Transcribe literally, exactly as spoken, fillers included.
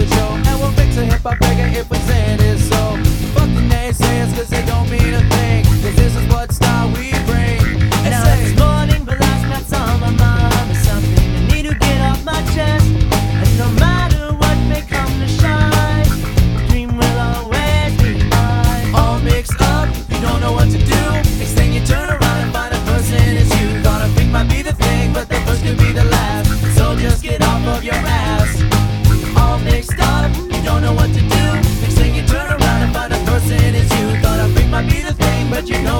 show. And we'll fix a hip-hop reggae if we say it is so. Fuck the naysayers cause they don't mean a thing, cause this is what style we bring. And Now say, it's morning, but last night's on my mind. There's something I need to get off my chest. And no matter what may come to shine, the dream will always be mine. all mixed up, you don't know what to do. Next thing you turn around and find a person is you. Thought a thing might be the thing, but the first could be the last. So just get off of your ass. All mixed up, you don't know what to do. Next thing you turn around and find a person is you. Thought a thing might be the thing, but you know